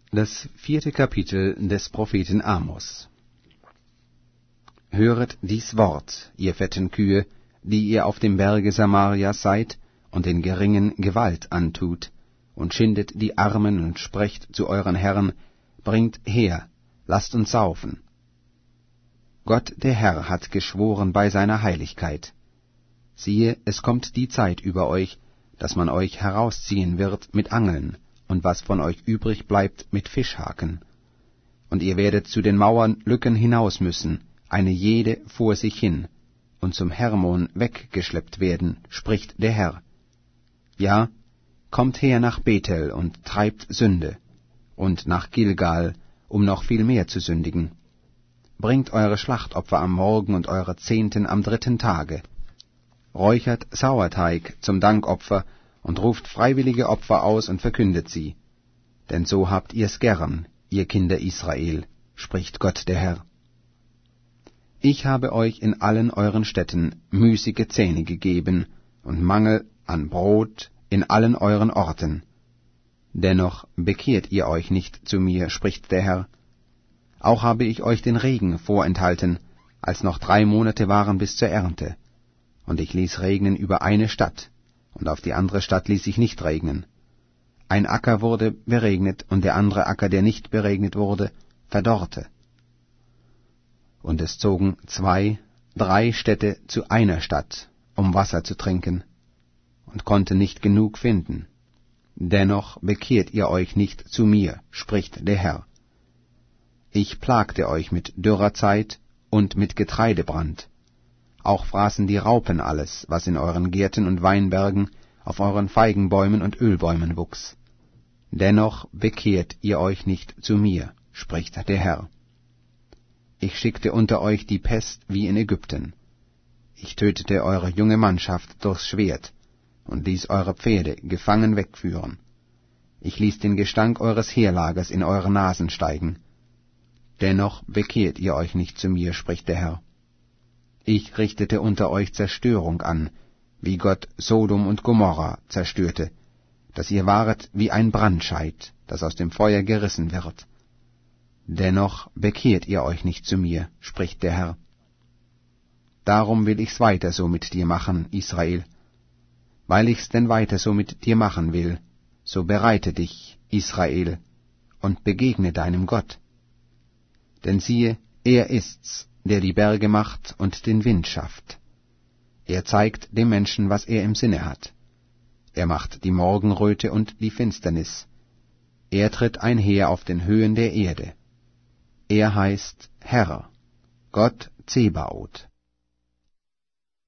Das 4. Kapitel des Propheten Amos. Höret dies Wort, ihr fetten Kühe, die ihr auf dem Berge Samarias seid und den Geringen Gewalt antut, und schindet die Armen und sprecht zu euren Herren, bringt her, lasst uns saufen. Gott der Herr hat geschworen bei seiner Heiligkeit. Siehe, es kommt die Zeit über euch, dass man euch herausziehen wird mit Angeln, und was von euch übrig bleibt mit Fischhaken. Und ihr werdet zu den Mauern Lücken hinaus müssen, eine jede vor sich hin, und zum Hermon weggeschleppt werden, spricht der Herr. Ja, kommt her nach Bethel und treibt Sünde, und nach Gilgal, um noch viel mehr zu sündigen. Bringt eure Schlachtopfer am Morgen und eure Zehnten am 3. Tage. Räuchert Sauerteig zum Dankopfer und ruft freiwillige Opfer aus und verkündet sie. Denn so habt ihr's gern, ihr Kinder Israel, spricht Gott der Herr. Ich habe euch in allen euren Städten müßige Zähne gegeben und Mangel an Brot in allen euren Orten. Dennoch bekehrt ihr euch nicht zu mir, spricht der Herr. Auch habe ich euch den Regen vorenthalten, als noch 3 Monate waren bis zur Ernte. Und ich ließ regnen über eine Stadt, und auf die andere Stadt ließ ich nicht regnen. Ein Acker wurde beregnet, und der andere Acker, der nicht beregnet wurde, verdorrte. Und es zogen 2, 3 Städte zu einer Stadt, um Wasser zu trinken, und konnten nicht genug finden. Dennoch bekehrt ihr euch nicht zu mir, spricht der Herr. Ich plagte euch mit dürrer Zeit und mit Getreidebrand. Auch fraßen die Raupen alles, was in euren Gärten und Weinbergen, auf euren Feigenbäumen und Ölbäumen wuchs. Dennoch bekehrt ihr euch nicht zu mir, spricht der Herr. Ich schickte unter euch die Pest wie in Ägypten. Ich tötete eure junge Mannschaft durchs Schwert und ließ eure Pferde gefangen wegführen. Ich ließ den Gestank eures Heerlagers in eure Nasen steigen. Dennoch bekehrt ihr euch nicht zu mir, spricht der Herr. Ich richtete unter euch Zerstörung an, wie Gott Sodom und Gomorra zerstörte, dass ihr waret wie ein Brandscheit, das aus dem Feuer gerissen wird. Dennoch bekehrt ihr euch nicht zu mir, spricht der Herr. Darum will ich's weiter so mit dir machen, Israel. Weil ich's denn weiter so mit dir machen will, so bereite dich, Israel, und begegne deinem Gott. Denn siehe, er ist's, der die Berge macht und den Wind schafft. Er zeigt dem Menschen, was er im Sinne hat. Er macht die Morgenröte und die Finsternis. Er tritt einher auf den Höhen der Erde. Er heißt Herr, Gott Zebaoth.